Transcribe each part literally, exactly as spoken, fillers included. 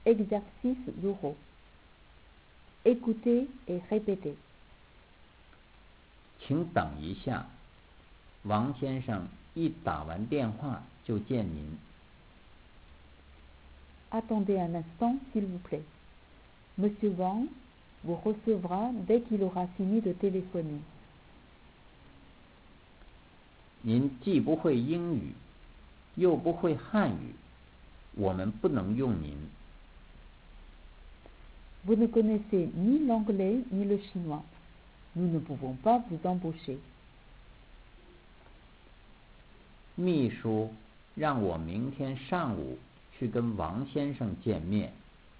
exercices oraux. Écoutez et répétez. 请等一下，王先生一打完电话就见您。 Attendez un instant, s'il vous plaît. Monsieur Wang vous recevra dès qu'il aura fini de téléphoner. 您既不会英语，又不会汉语，我们不能用您。 Vous ne connaissez ni l'anglais ni le chinois. Nous ne pouvons pas vous embaucher. 秘书让我明天上午去跟王先生见面。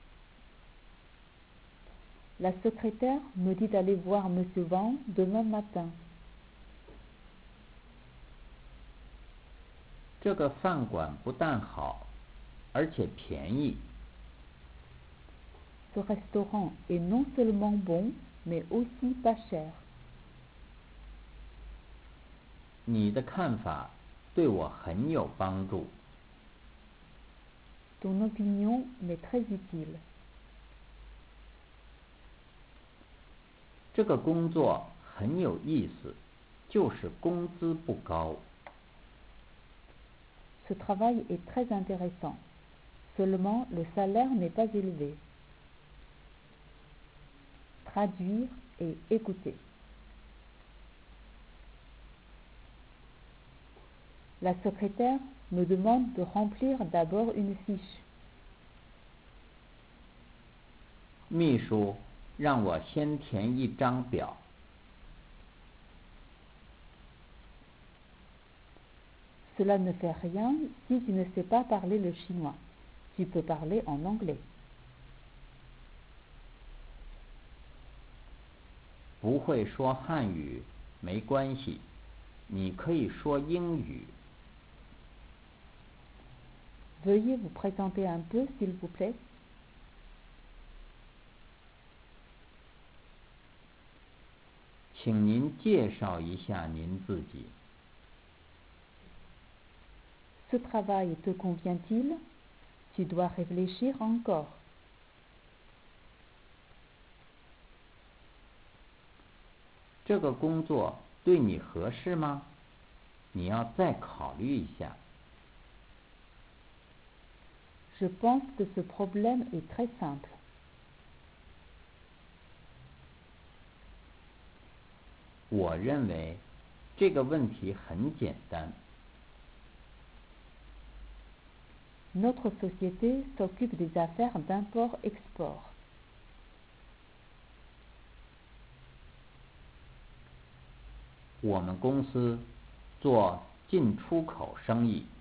La secrétaire me dit d'aller voir Monsieur Wang demain matin. 这个饭馆不但好，而且便宜。 Ce restaurant est non seulement bon, mais aussi pas cher. 你的看法对我很有帮助。 Ton opinion m'est très utile. 这个工作很有意思，就是工资不高。 Ce travail est très intéressant. Seulement, le salaire n'est pas élevé. Traduire et écouter. La secrétaire me demande de remplir d'abord une fiche. 秘书让我先填一张表。 Cela ne fait rien si tu ne sais pas parler le chinois. Tu peux parler en anglais. 不会说汉语没关系，你可以说英语。 Veuillez vous présenter un peu, s'il vous plaît. 请您介绍一下您自己。 Ce travail te convient-il? Tu dois réfléchir encore. 这个工作对你合适吗？你要再考虑一下。 Je pense que ce problème est très simple. 我认为这个问题很简单。 Notre société s'occupe des affaires d'import-export. 我们公司做进出口生意。